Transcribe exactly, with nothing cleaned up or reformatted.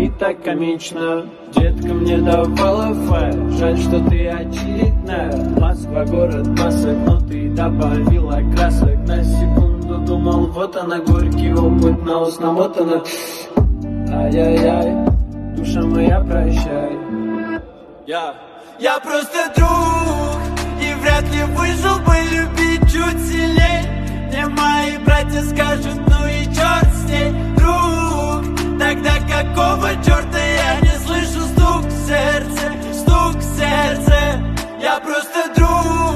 звучит так комично. Детка мне давала файл, жаль, что ты очередная. Москва, город масок, но ты добавила красок. На секунду думал, вот она, горький опыт, на ус намотана. Ай-яй-яй, душа моя, прощай. Я, я просто друг, и вряд ли выжил бы любить чуть сильней. Мне мои братья скажут, ну и черт